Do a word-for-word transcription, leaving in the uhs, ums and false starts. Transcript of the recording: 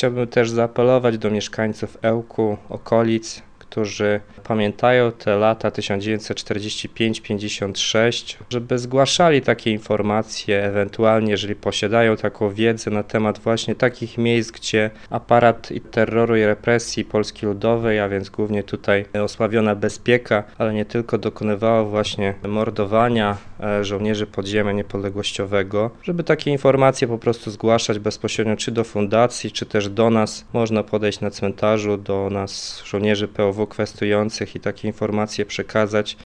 chciałbym też zaapelować do mieszkańców Ełku, okolic, którzy pamiętają te lata tysiąc dziewięćset czterdziesty piąty do pięćdziesiątego szóstego, żeby zgłaszali takie informacje, ewentualnie jeżeli posiadają taką wiedzę na temat właśnie takich miejsc, gdzie aparat terroru i represji Polski Ludowej, a więc głównie tutaj osławiona Bezpieka, ale nie tylko, dokonywała właśnie mordowania żołnierzy podziemia niepodległościowego, żeby takie informacje po prostu zgłaszać bezpośrednio czy do fundacji, czy też do nas. Można podejść na cmentarzu do nas, żołnierzy P O W kwestionujących, i takie informacje przekazać.